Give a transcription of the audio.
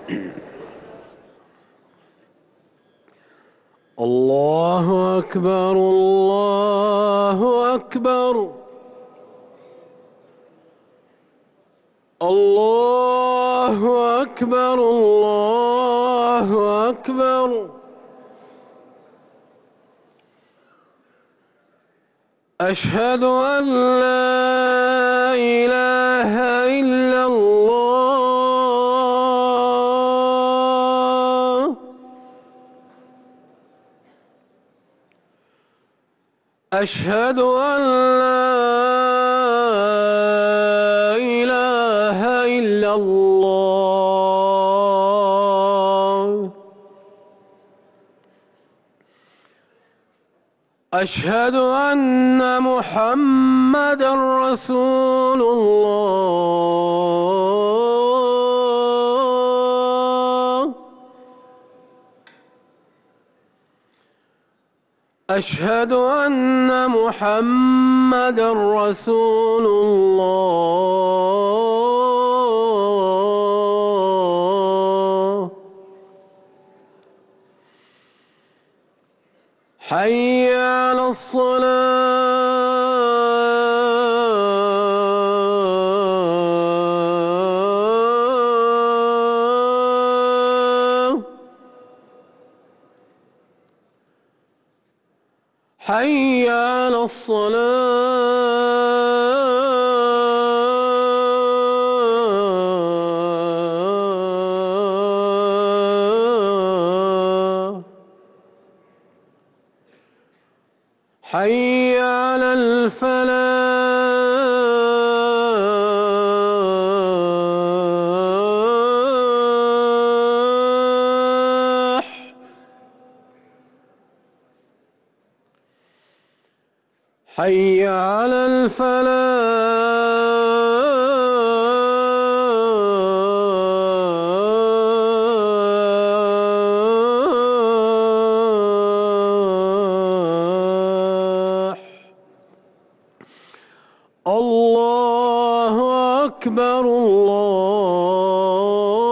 الله أكبر الله أكبر الله أكبر الله أكبر أشهد أن لا إله إلا الله أشهد أن لا إله إلا الله أشهد أن محمدًا رسول الله أشهد أن محمدًا رسول الله حي على الصلاة حي على الصلاة حي على الفلاح حي على الفلاح الله أكبر الله